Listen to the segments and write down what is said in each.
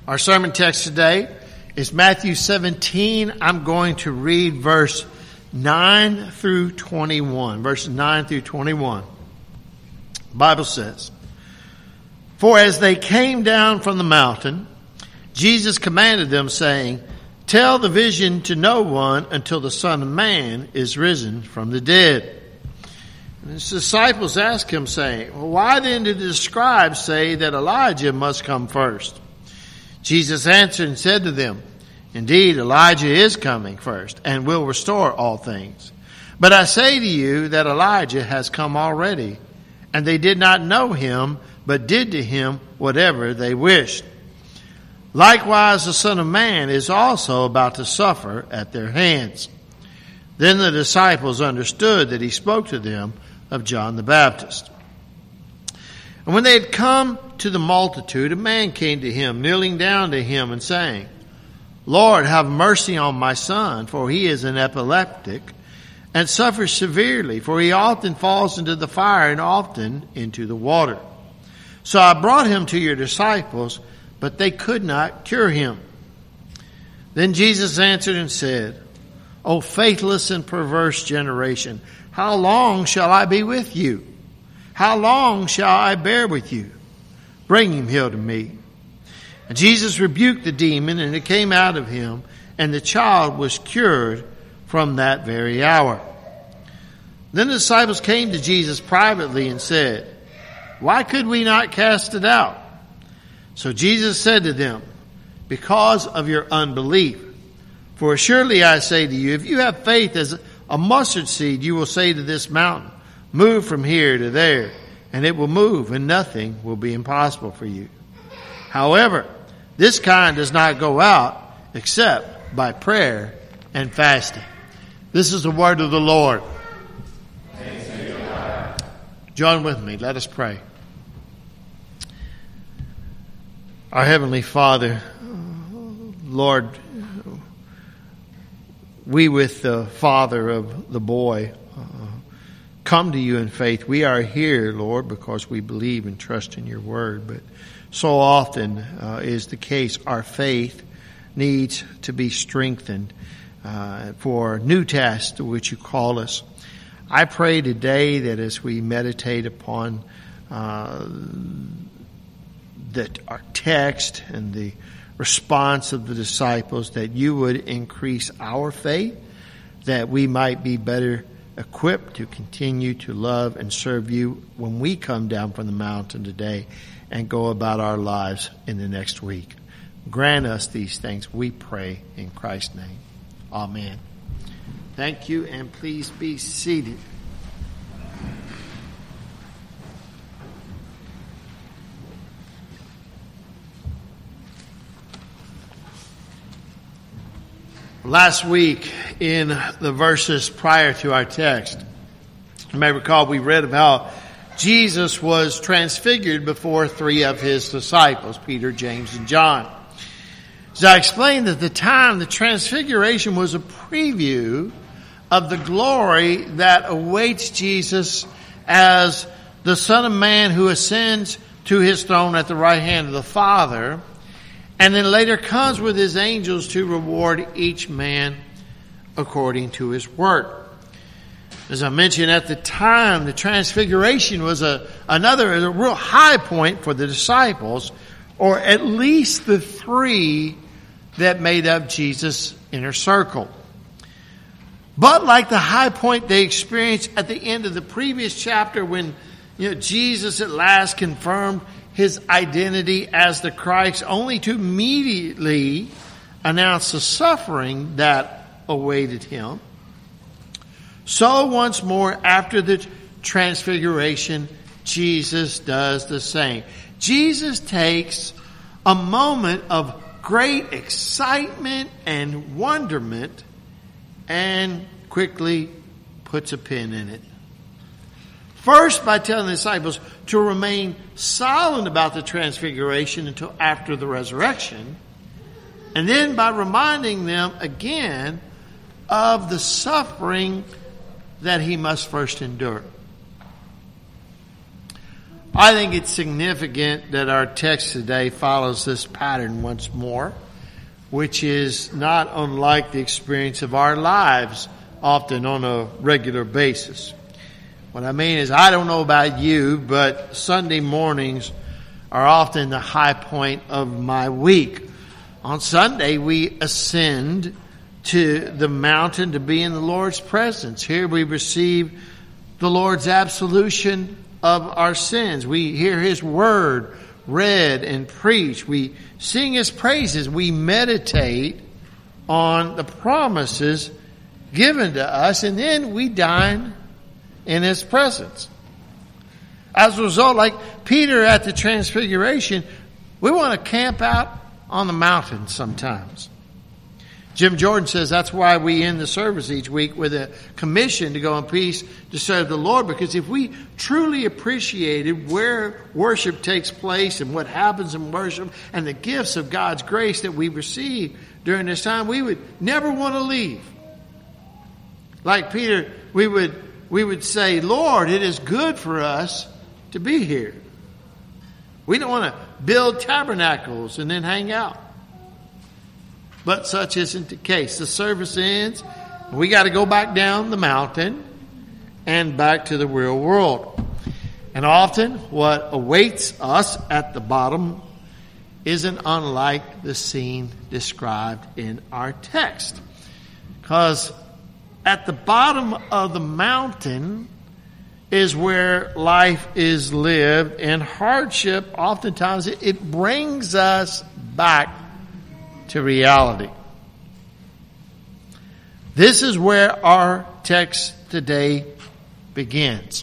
Our sermon text today is Matthew 17. I'm going to read verse 9 through 21. Verses 9 through 21. The Bible says, "For as they came down from the mountain, Jesus commanded them, saying, Tell the vision to no one until the Son of Man is risen from the dead." And his disciples asked him, saying, "Well, why then did the scribes say that Elijah must come first?" Jesus answered and said to them, "Indeed, Elijah is coming first and will restore all things. But I say to you that Elijah has come already, and they did not know him, but did to him whatever they wished. Likewise, the Son of Man is also about to suffer at their hands." Then the disciples understood that he spoke to them of John the Baptist. And when they had come to the multitude, a man came to him, kneeling down to him and saying, "Lord, have mercy on my son, for he is an epileptic and suffers severely, for he often falls into the fire and often into the water. So I brought him to your disciples, but they could not cure him." Then Jesus answered and said, "O faithless and perverse generation, how long shall I be with you? How long shall I bear with you? Bring him here to me." And Jesus rebuked the demon, and it came out of him, and the child was cured from that very hour. Then the disciples came to Jesus privately and said, "Why could we not cast it out?" So Jesus said to them, "Because of your unbelief. For surely I say to you, if you have faith as a mustard seed, you will say to this mountain, 'Move from here to there,' and it will move, and nothing will be impossible for you. However, this kind does not go out except by prayer and fasting." This is the word of the Lord. Thanks be to God. Join with me. Let us pray. Our Heavenly Father, Lord, we with the father of the boy come to you in faith. We are here, Lord, because we believe and trust in your word. But so often is the case, our faith needs to be strengthened for new tasks to which you call us. I pray today that as we meditate upon that our text and the response of the disciples, that you would increase our faith, that we might be better equipped to continue to love and serve you when we come down from the mountain today and go about our lives in the next week. Grant us these things, we pray in Christ's name. Amen. Thank you, and please be seated. Last week, in the verses prior to our text, you may recall we read about Jesus was transfigured before three of his disciples, Peter, James, and John. As I explained at the time, the transfiguration was a preview of the glory that awaits Jesus as the Son of Man who ascends to his throne at the right hand of the Father, and then later comes with his angels to reward each man according to his work. As I mentioned at the time, the transfiguration was a real high point for the disciples, or at least the three that made up Jesus' inner circle. But like the high point they experienced at the end of the previous chapter when Jesus at last confirmed his identity as the Christ, only to immediately announce the suffering that awaited him, so once more after the transfiguration, Jesus does the same. Jesus takes a moment of great excitement and wonderment and quickly puts a pin in it. First, by telling the disciples to remain silent about the transfiguration until after the resurrection, and then by reminding them again of the suffering that he must first endure. I think it's significant that our text today follows this pattern once more, which is not unlike the experience of our lives often on a regular basis. What I mean is, I don't know about you, but Sunday mornings are often the high point of my week. On Sunday, we ascend to the mountain to be in the Lord's presence. Here we receive the Lord's absolution of our sins. We hear His word read and preached. We sing His praises. We meditate on the promises given to us, and then we dine in His presence. As a result, like Peter at the Transfiguration, we want to camp out on the mountain sometimes. Jim Jordan says that's why we end the service each week with a commission to go in peace to serve the Lord, because if we truly appreciated where worship takes place and what happens in worship and the gifts of God's grace that we receive during this time, we would never want to leave. Like Peter, we would say, Lord, it is good for us to be here. We don't want to build tabernacles and then hang out. But such isn't the case. The service ends. We got to go back down the mountain and back to the real world. And often what awaits us at the bottom isn't unlike the scene described in our text. Because at the bottom of the mountain is where life is lived, and hardship, oftentimes, it brings us back to reality. This is where our text today begins.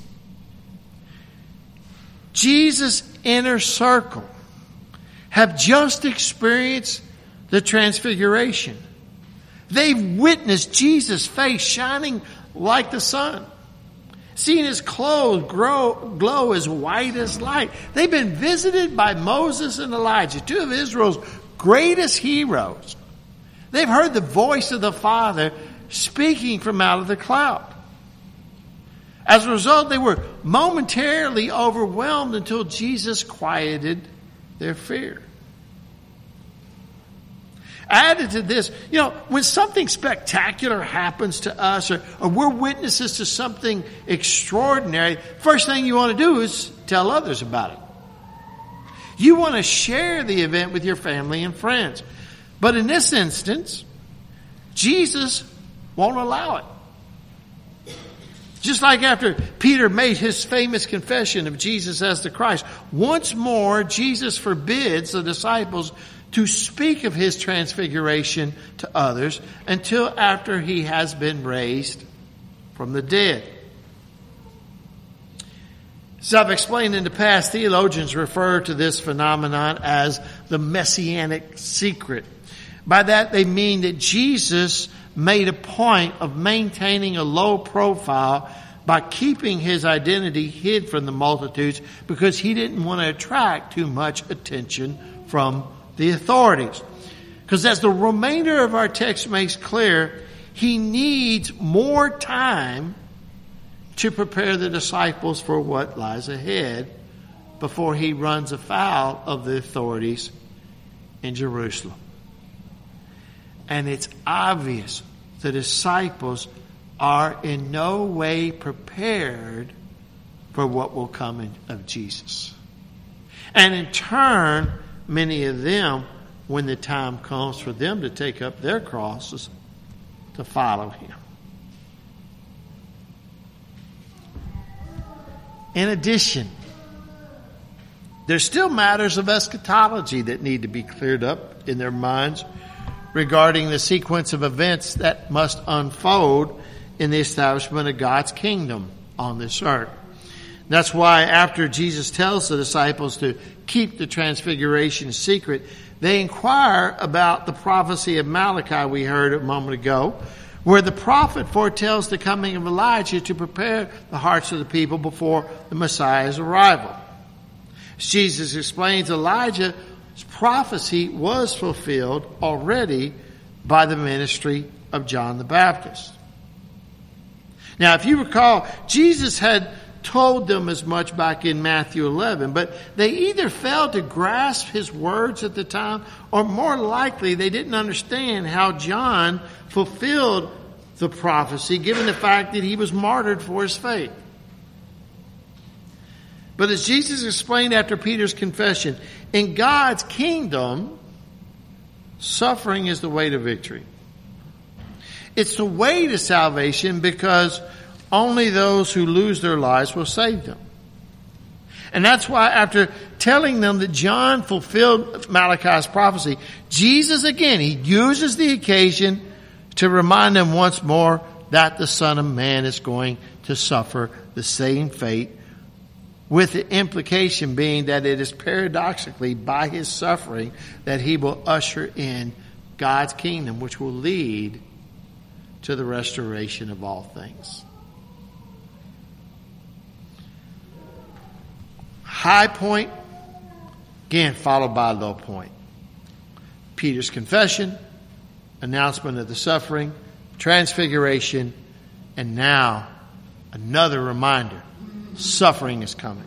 Jesus' inner circle have just experienced the Transfiguration. They've witnessed Jesus' face shining like the sun, seen His clothes glow as white as light. They've been visited by Moses and Elijah, two of Israel's greatest heroes. They've heard the voice of the Father speaking from out of the cloud. As a result, they were momentarily overwhelmed until Jesus quieted their fear. Added to this, when something spectacular happens to us or we're witnesses to something extraordinary, first thing you want to do is tell others about it. You want to share the event with your family and friends. But in this instance, Jesus won't allow it. Just like after Peter made his famous confession of Jesus as the Christ, once more Jesus forbids the disciples to speak of His transfiguration to others until after He has been raised from the dead. As I've explained in the past, theologians refer to this phenomenon as the messianic secret. By that they mean that Jesus made a point of maintaining a low profile by keeping His identity hid from the multitudes because He didn't want to attract too much attention from the authorities. Because as the remainder of our text makes clear, He needs more time to prepare the disciples for what lies ahead before He runs afoul of the authorities in Jerusalem. And it's obvious the disciples are in no way prepared for what will come of Jesus. And in turn, many of them, when the time comes for them to take up their crosses, to follow Him. In addition, there's still matters of eschatology that need to be cleared up in their minds regarding the sequence of events that must unfold in the establishment of God's kingdom on this earth. That's why after Jesus tells the disciples to keep the Transfiguration secret, they inquire about the prophecy of Malachi we heard a moment ago, where the prophet foretells the coming of Elijah to prepare the hearts of the people before the Messiah's arrival. As Jesus explains, Elijah's prophecy was fulfilled already by the ministry of John the Baptist. Now, if you recall, Jesus had told them as much back in Matthew 11, but they either failed to grasp his words at the time, or more likely they didn't understand how John fulfilled the prophecy, given the fact that he was martyred for his faith. But as Jesus explained after Peter's confession, in God's kingdom, suffering is the way to victory. It's the way to salvation because only those who lose their lives will save them. And that's why after telling them that John fulfilled Malachi's prophecy, Jesus again, he uses the occasion to remind them once more that the Son of Man is going to suffer the same fate, with the implication being that it is paradoxically by his suffering that he will usher in God's kingdom, which will lead to the restoration of all things. High point, again followed by a low point. Peter's confession, announcement of the suffering, transfiguration, and now another reminder. Suffering is coming.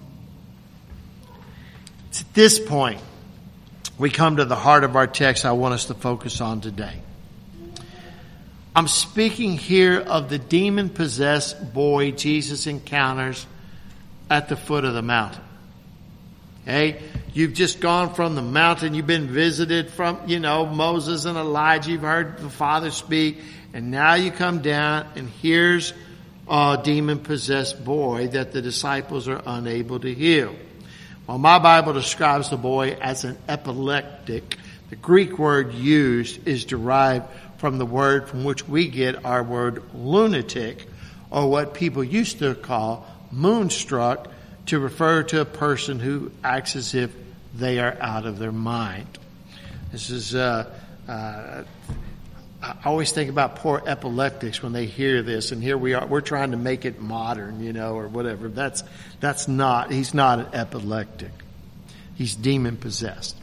It's at this point we come to the heart of our text I want us to focus on today. I'm speaking here of the demon-possessed boy Jesus encounters at the foot of the mountain. Okay? You've just gone from the mountain. You've been visited from, Moses and Elijah. You've heard the Father speak. And now you come down and here's a demon-possessed boy that the disciples are unable to heal. Well, my Bible describes the boy as an epileptic. The Greek word used is derived from the word from which we get our word lunatic, or what people used to call moonstruck, to refer to a person who acts as if they are out of their mind. This is, I always think about poor epileptics when they hear this, and here we are, we're trying to make it modern, or whatever. That's not, he's not an epileptic. He's demon possessed.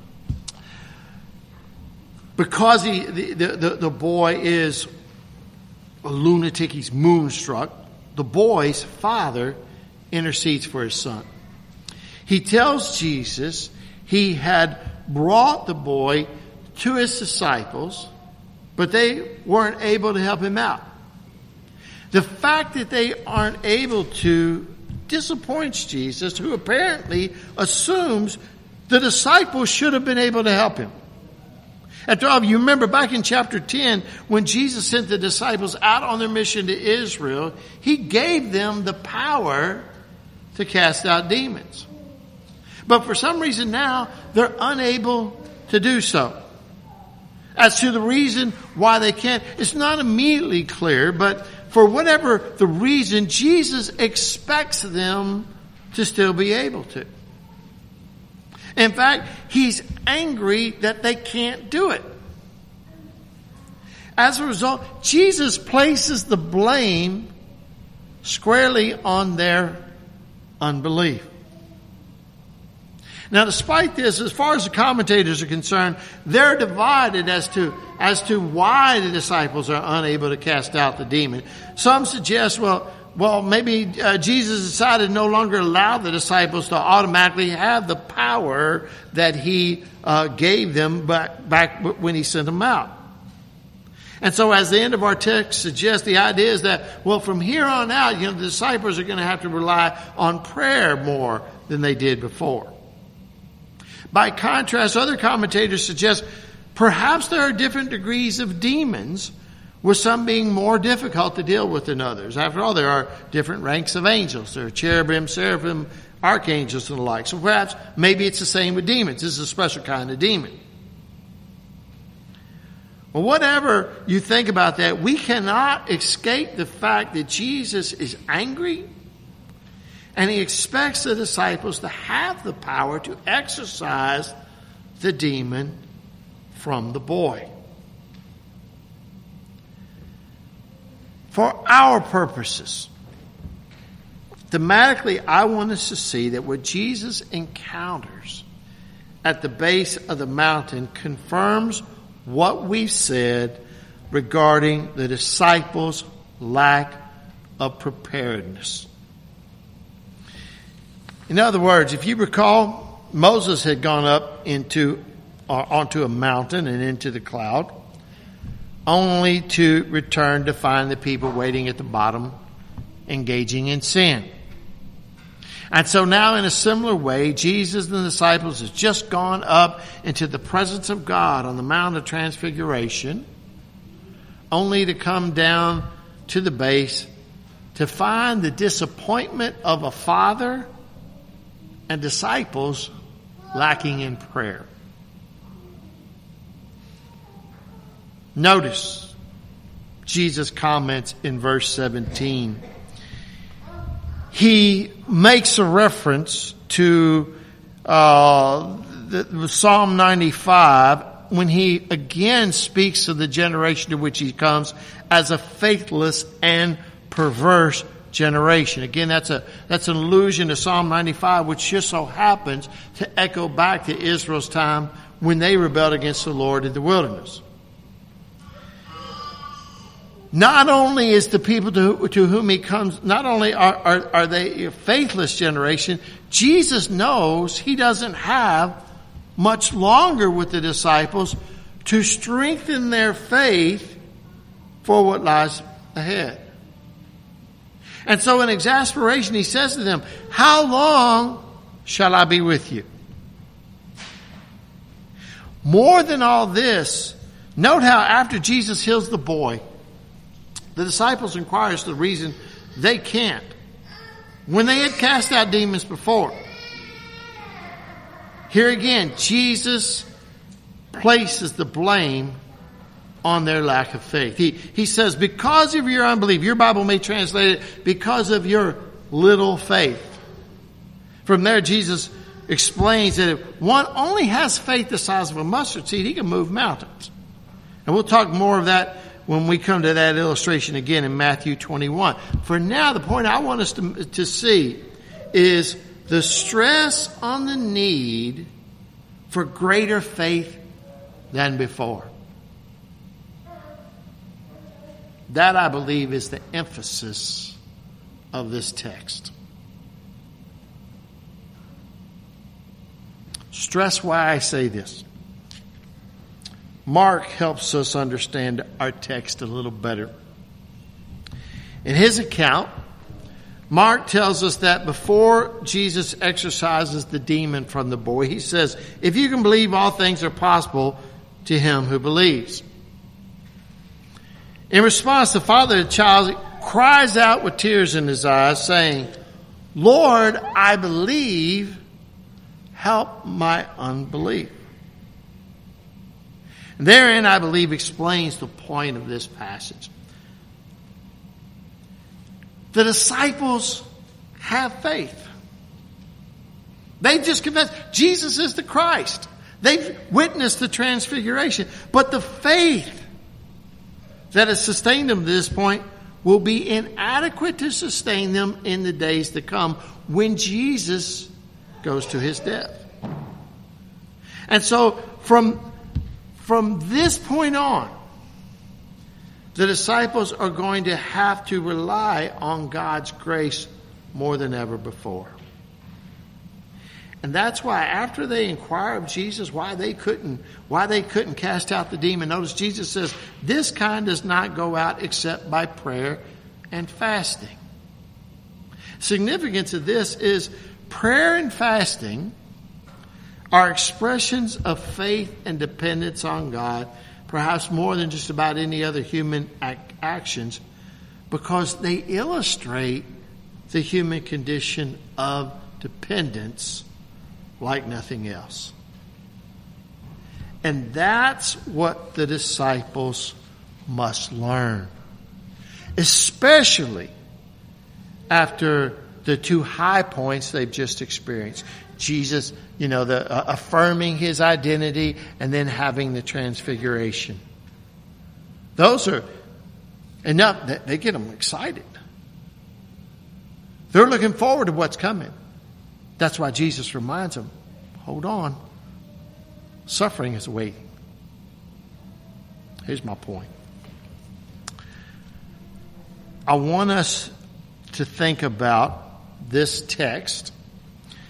Because the boy is a lunatic, he's moonstruck, the boy's father intercedes for his son. He tells Jesus he had brought the boy to his disciples, but they weren't able to help him out. The fact that they aren't able to disappoints Jesus, who apparently assumes the disciples should have been able to help him. After all, you remember back in chapter 10, when Jesus sent the disciples out on their mission to Israel, he gave them the power to cast out demons. But for some reason now, they're unable to do so. As to the reason why they can't, it's not immediately clear, but for whatever the reason, Jesus expects them to still be able to. In fact, he's angry that they can't do it. As a result, Jesus places the blame squarely on their unbelief. Now, despite this, as far as the commentators are concerned, they're divided as to why the disciples are unable to cast out the demon. Some suggest, well, maybe Jesus decided to no longer allow the disciples to automatically have the power that he gave them back when he sent them out. And so as the end of our text suggests, the idea is that, from here on out, the disciples are going to have to rely on prayer more than they did before. By contrast, other commentators suggest perhaps there are different degrees of demons, with some being more difficult to deal with than others. After all, there are different ranks of angels. There are cherubim, seraphim, archangels, and the like. So perhaps, maybe it's the same with demons. This is a special kind of demon. Well, whatever you think about that, we cannot escape the fact that Jesus is angry, and he expects the disciples to have the power to exorcise the demon from the boy. For our purposes, thematically, I want us to see that what Jesus encounters at the base of the mountain confirms what we've said regarding the disciples' lack of preparedness. In other words, if you recall, Moses had gone up onto a mountain and into the cloud, only to return to find the people waiting at the bottom, engaging in sin. And so now in a similar way, Jesus and the disciples have just gone up into the presence of God on the Mount of Transfiguration, only to come down to the base to find the disappointment of a father and disciples lacking in prayer. Notice Jesus' comments in verse 17. He makes a reference to the Psalm 95 when he again speaks of the generation to which he comes as a faithless and perverse generation. Again, that's an allusion to Psalm 95, which just so happens to echo back to Israel's time when they rebelled against the Lord in the wilderness. Not only is the people to whom he comes, not only are they a faithless generation, Jesus knows he doesn't have much longer with the disciples to strengthen their faith for what lies ahead. And so in exasperation, he says to them, "How long shall I be with you?" More than all this, note how after Jesus heals the boy, the disciples inquire as to the reason they can't, when they had cast out demons before. Here again, Jesus places the blame on their lack of faith. He says, because of your unbelief, your Bible may translate it, because of your little faith. From there, Jesus explains that if one only has faith the size of a mustard seed, he can move mountains. And we'll talk more of that when we come to that illustration again in Matthew 21. For now, the point I want us to see is the stress on the need for greater faith than before. That, I believe, is the emphasis of this text. Stress why I say this. Mark helps us understand our text a little better. In his account, Mark tells us that before Jesus exorcises the demon from the boy, he says, "If you can believe, all things are possible to him who believes." In response, the father of the child cries out with tears in his eyes, saying, "Lord, I believe, help my unbelief." And therein, I believe, explains the point of this passage. The disciples have faith. They've just confessed Jesus is the Christ. They've witnessed the transfiguration. But the faith that has sustained them to this point will be inadequate to sustain them in the days to come when Jesus goes to his death. And so from this point on, the disciples are going to have to rely on God's grace more than ever before. And that's why after they inquire of Jesus why they couldn't cast out the demon, notice Jesus says, this kind does not go out except by prayer and fasting. Significance of this is prayer and fasting are expressions of faith and dependence on God, perhaps more than just about any other human actions, because they illustrate the human condition of dependence like nothing else. And that's what the disciples must learn, especially after the two high points they've just experienced. Jesus, affirming his identity and then having the transfiguration. Those are enough that they get them excited. They're looking forward to what's coming. That's why Jesus reminds them, hold on. Suffering is waiting. Here's my point. I want us to think about this text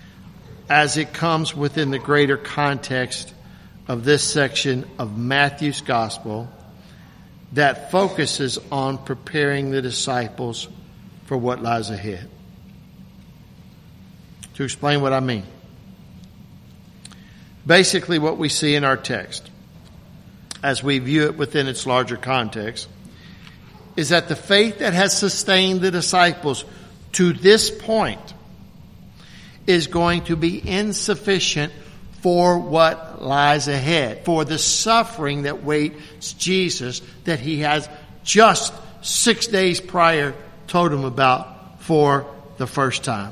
as it comes within the greater context of this section of Matthew's gospel that focuses on preparing the disciples for what lies ahead. To explain what I mean. Basically, what we see in our text, as we view it within its larger context, is that the faith that has sustained the disciples to this point is going to be insufficient for what lies ahead, for the suffering that waits Jesus that he has just 6 days prior told him about for the first time.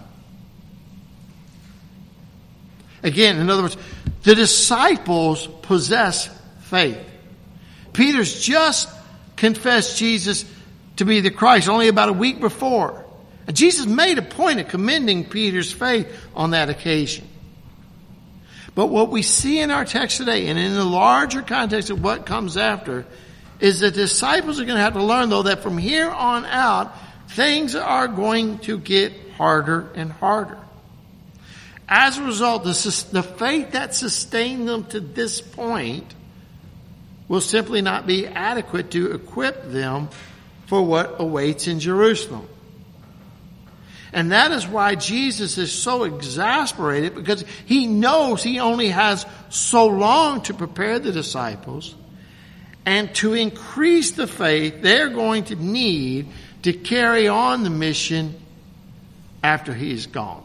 Again, in other words, the disciples possess faith. Peter's just confessed Jesus to be the Christ only about a week before. And Jesus made a point of commending Peter's faith on that occasion. But what we see in our text today, and in the larger context of what comes after, is that the disciples are going to have to learn, though, that from here on out, things are going to get harder and harder. As a result, the faith that sustained them to this point will simply not be adequate to equip them for what awaits in Jerusalem. And that is why Jesus is so exasperated, because he knows he only has so long to prepare the disciples. And to increase the faith they're going to need to carry on the mission after he is gone.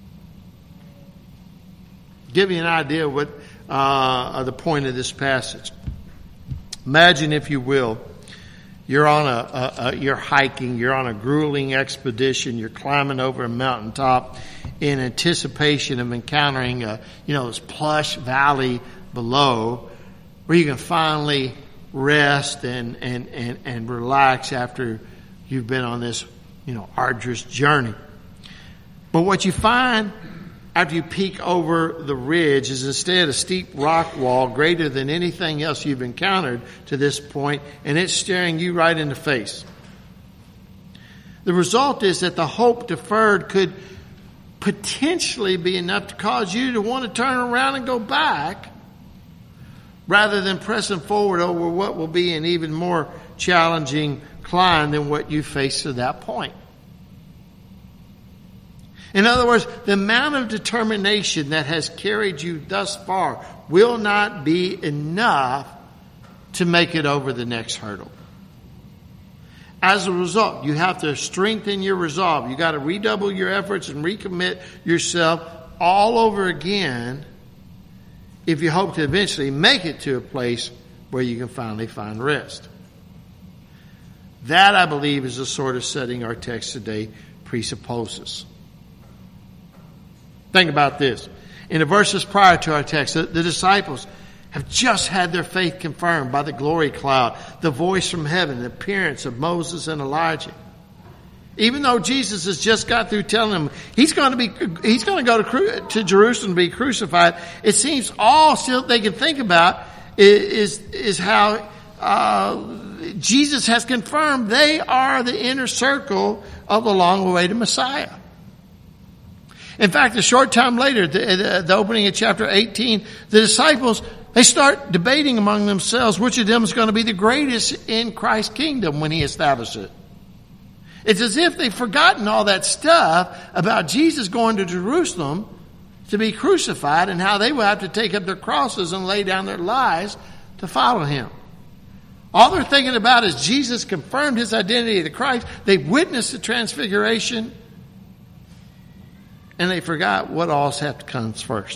Give you an idea of what the point of this passage. Imagine, if you will, you're on you're hiking, you're on a grueling expedition, you're climbing over a mountaintop in anticipation of encountering this plush valley below where you can finally rest and relax after you've been on this, arduous journey. But what you find after you peek over the ridge is instead a steep rock wall greater than anything else you've encountered to this point, and it's staring you right in the face. The result is that the hope deferred could potentially be enough to cause you to want to turn around and go back, rather than pressing forward over what will be an even more challenging climb than what you faced to that point. In other words, the amount of determination that has carried you thus far will not be enough to make it over the next hurdle. As a result, you have to strengthen your resolve. You got to redouble your efforts and recommit yourself all over again if you hope to eventually make it to a place where you can finally find rest. That, I believe, is the sort of setting our text today presupposes. Think about this. In the verses prior to our text, the disciples have just had their faith confirmed by the glory cloud, the voice from heaven, the appearance of Moses and Elijah. Even though Jesus has just got through telling them he's going to go to Jerusalem to be crucified, it seems all still they can think about is how Jesus has confirmed they are the inner circle of the long-awaited Messiah. In fact, a short time later, the opening of chapter 18, the disciples, they start debating among themselves which of them is going to be the greatest in Christ's kingdom when he establishes it. It's as if they've forgotten all that stuff about Jesus going to Jerusalem to be crucified and how they will have to take up their crosses and lay down their lives to follow him. All they're thinking about is Jesus confirmed his identity as the Christ. They've witnessed the transfiguration. And they forgot what all comes first.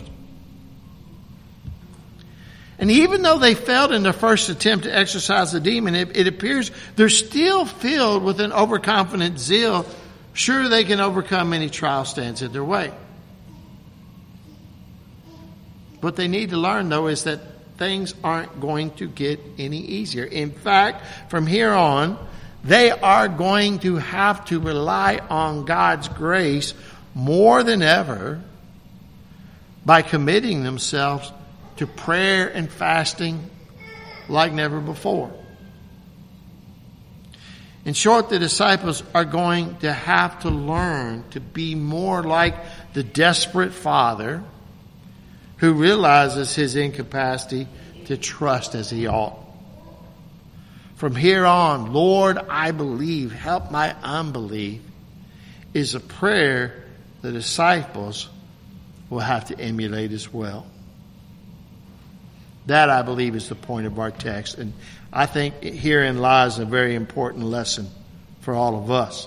And even though they failed in their first attempt to exorcise the demon, it appears they're still filled with an overconfident zeal, sure they can overcome any trial stands in their way. What they need to learn, though, is that things aren't going to get any easier. In fact, from here on, they are going to have to rely on God's grace more than ever by committing themselves to prayer and fasting like never before. In short, the disciples are going to have to learn to be more like the desperate father who realizes his incapacity to trust as he ought. From here on, Lord, I believe, help my unbelief, is a prayer the disciples will have to emulate as well. That, I believe, is the point of our text. And I think herein lies a very important lesson for all of us.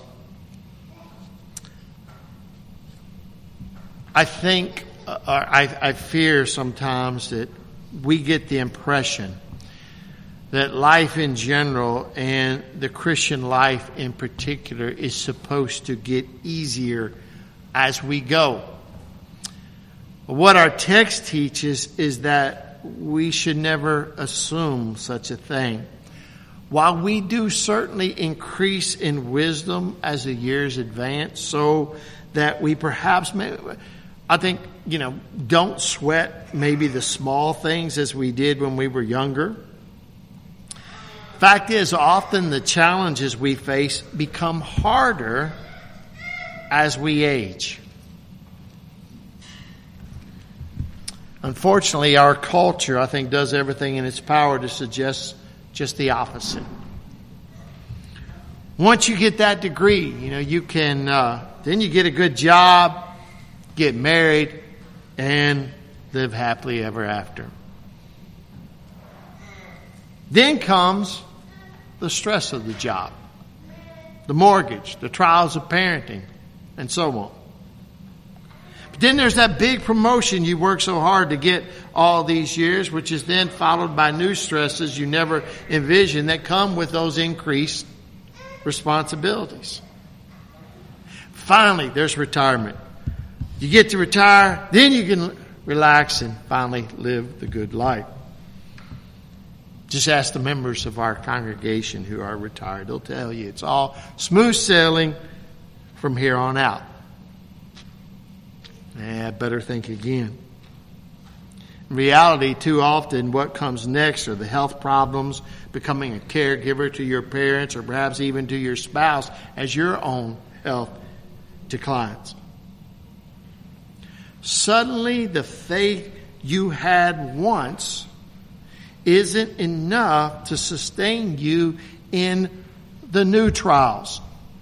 I think, I fear sometimes that we get the impression that life in general and the Christian life in particular is supposed to get easier as we go. What our text teaches is that we should never assume such a thing. While we do certainly increase in wisdom as the years advance, so that we perhaps may, I think, don't sweat maybe the small things as we did when we were younger. Fact is, often the challenges we face become harder as we age. Unfortunately, our culture, I think, does everything in its power to suggest just the opposite. Once you get that degree, you can, then you get a good job, get married, and live happily ever after. Then comes the stress of the job, the mortgage, the trials of parenting, and so on. But then there's that big promotion you work so hard to get all these years, which is then followed by new stresses you never envisioned that come with those increased responsibilities. Finally, there's retirement. You get to retire, then you can relax and finally live the good life. Just ask the members of our congregation who are retired. They'll tell you it's all smooth sailing from here on out. I better think again. In reality, too often what comes next are the health problems, becoming a caregiver to your parents or perhaps even to your spouse as your own health declines. Suddenly, the faith you had once isn't enough to sustain you in the new trials.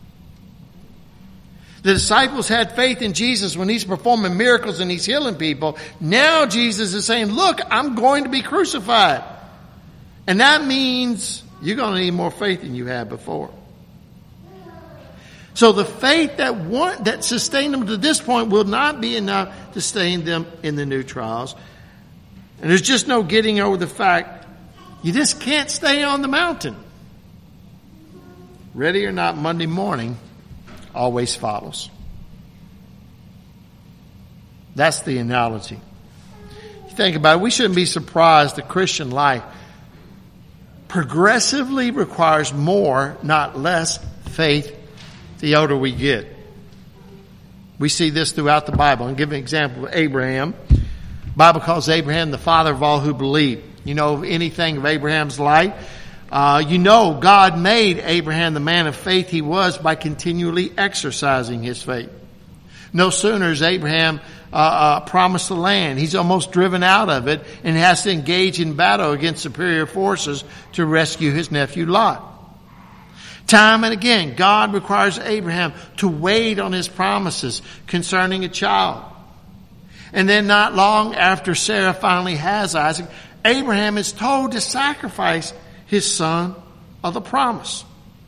The disciples had faith in Jesus when he's performing miracles and he's healing people. Now Jesus is saying, look, I'm going to be crucified. And that means you're going to need more faith than you had before. So the faith that sustained them to this point will not be enough to sustain them in the new trials. And there's just no getting over the fact you just can't stay on the mountain. Ready or not, Monday morning always follows. That's the analogy. You think about it, we shouldn't be surprised the Christian life progressively requires more, not less, faith the older we get. We see this throughout the Bible. I'll give an example of Abraham. The Bible calls Abraham the father of all who believe. You know anything of Abraham's life? God made Abraham the man of faith he was by continually exercising his faith. No sooner is Abraham promised the land, he's almost driven out of it and has to engage in battle against superior forces to rescue his nephew Lot. Time and again, God requires Abraham to wait on his promises concerning a child. And then not long after Sarah finally has Isaac, Abraham is told to sacrifice his son of the promise.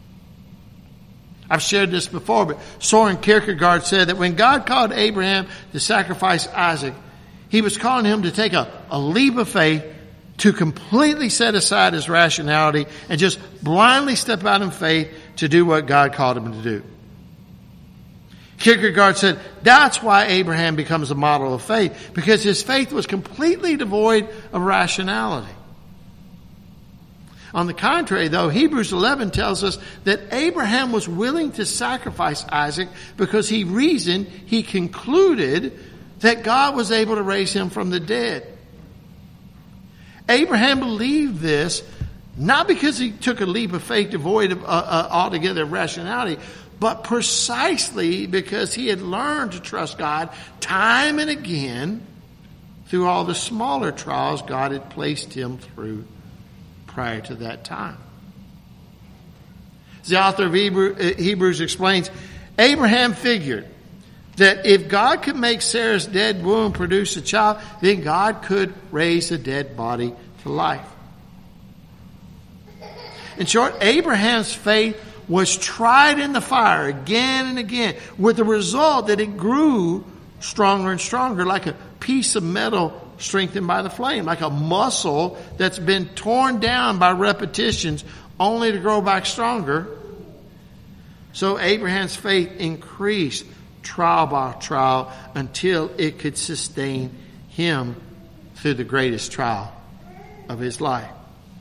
I've shared this before, but Soren Kierkegaard said that when God called Abraham to sacrifice Isaac, he was calling him to take a leap of faith to completely set aside his rationality and just blindly step out in faith to do what God called him to do. Kierkegaard said that's why Abraham becomes a model of faith, because his faith was completely devoid of rationality. On the contrary, though, Hebrews 11 tells us that Abraham was willing to sacrifice Isaac because he concluded that God was able to raise him from the dead. Abraham believed this not because he took a leap of faith devoid of altogether rationality, but precisely because he had learned to trust God time and again through all the smaller trials God had placed him through prior to that time. The author of Hebrews explains, Abraham figured that if God could make Sarah's dead womb produce a child, then God could raise a dead body to life. In short, Abraham's faith was tried in the fire again and again, with the result that it grew stronger and stronger, like a piece of metal strengthened by the flame, like a muscle that's been torn down by repetitions only to grow back stronger. So Abraham's faith increased trial by trial until it could sustain him through the greatest trial of his life.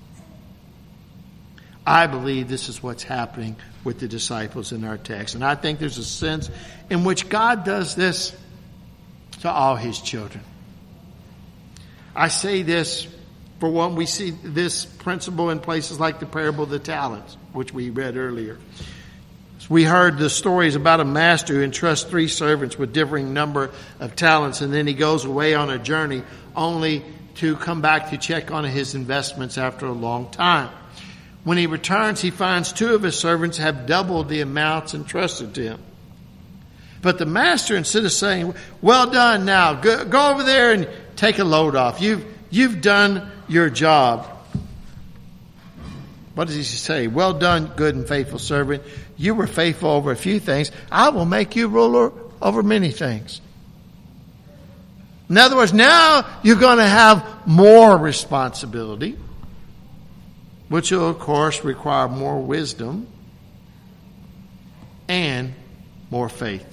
I believe this is what's happening with the disciples in our text. And I think there's a sense in which God does this to all his children. I say this for one, we see this principle in places like the parable of the talents, which we read earlier. We heard the stories about a master who entrusts 3 servants with differing number of talents, and then he goes away on a journey only to come back to check on his investments after a long time. When he returns, he finds 2 of his servants have doubled the amounts entrusted to him. But the master, instead of saying, well done now, go over there and take a load off. You've done your job. What does he say? Well done, good and faithful servant. You were faithful over a few things. I will make you ruler over many things. In other words, now you're going to have more responsibility, which will, of course, require more wisdom and more faith.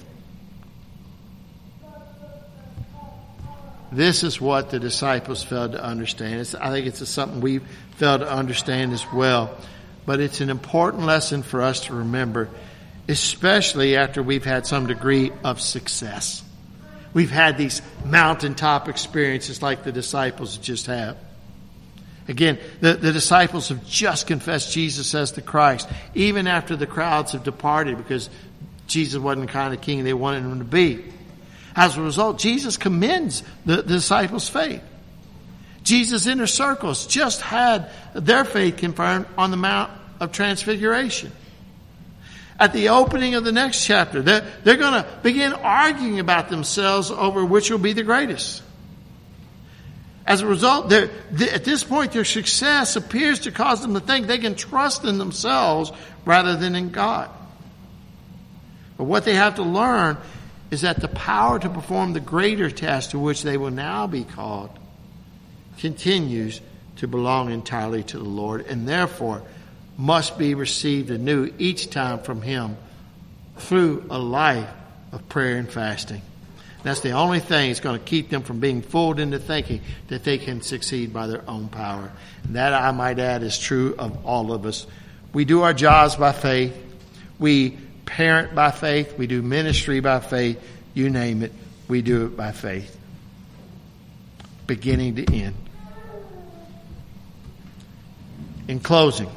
This is what the disciples failed to understand. I think it's something we failed to understand as well. But it's an important lesson for us to remember, especially after we've had some degree of success. We've had these mountaintop experiences like the disciples just have. Again, the disciples have just confessed Jesus as the Christ, even after the crowds have departed, because Jesus wasn't the kind of king they wanted him to be. As a result, Jesus commends the disciples' faith. Jesus' inner circles just had their faith confirmed on the Mount of Transfiguration. At the opening of the next chapter, they're going to begin arguing about themselves over which will be the greatest. As a result, at this point, their success appears to cause them to think they can trust in themselves rather than in God. But what they have to learn is that the power to perform the greater task to which they will now be called continues to belong entirely to the Lord, and therefore must be received anew each time from him through a life of prayer and fasting. That's the only thing that's going to keep them from being fooled into thinking that they can succeed by their own power. And that, I might add, is true of all of us. We do our jobs by faith. We parent by faith. We do ministry by faith. You name it, we do it by faith. Beginning to end. In closing,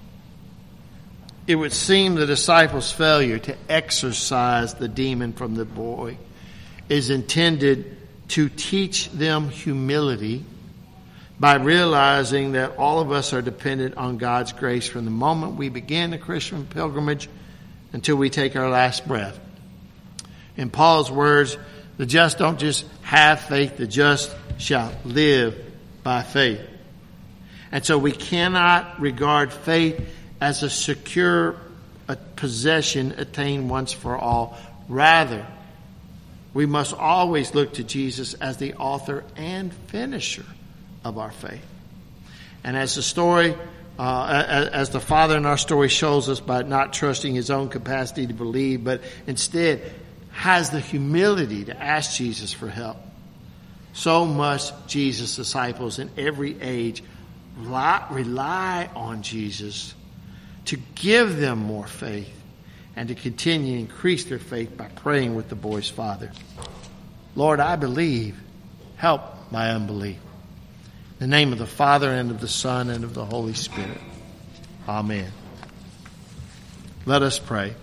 it would seem the disciples' failure to exorcise the demon from the boy is intended to teach them humility by realizing that all of us are dependent on God's grace from the moment we begin the Christian pilgrimage until we take our last breath. In Paul's words, the just don't just have faith, the just shall live by faith. And so we cannot regard faith as a secure possession attained once for all. Rather, we must always look to Jesus as the author and finisher of our faith. And as the story, as the father in our story shows us by not trusting his own capacity to believe, but instead has the humility to ask Jesus for help, so must Jesus' disciples in every age rely on Jesus to give them more faith and to continue to increase their faith by praying with the boy's father. Lord, I believe. Help my unbelief. In the name of the Father, and of the Son, and of the Holy Spirit. Amen. Let us pray.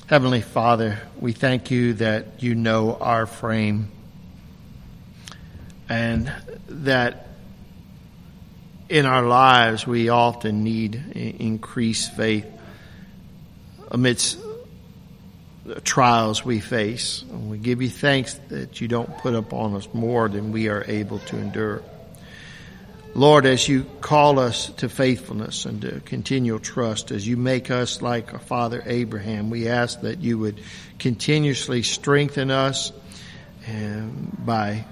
Heavenly Father, we thank you that you know our frame and that in our lives we often need increased faith amidst the trials we face. And we give you thanks that you don't put upon us more than we are able to endure. Lord, as you call us to faithfulness and to continual trust, as you make us like our father Abraham, we ask that you would continuously strengthen us and by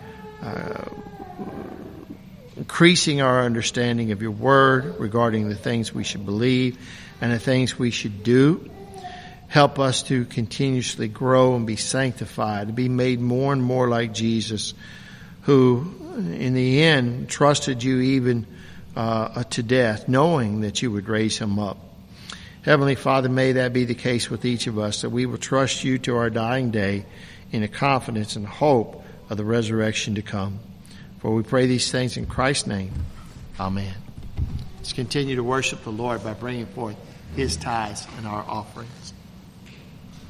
increasing our understanding of your word regarding the things we should believe and the things we should do. Help us to continuously grow and be sanctified, to be made more and more like Jesus, who in the end trusted you even to death, knowing that you would raise him up. Heavenly Father, may that be the case with each of us, that we will trust you to our dying day in the confidence and hope of the resurrection to come. For we pray these things in Christ's name. Amen. Let's continue to worship the Lord by bringing forth his tithes and our offerings.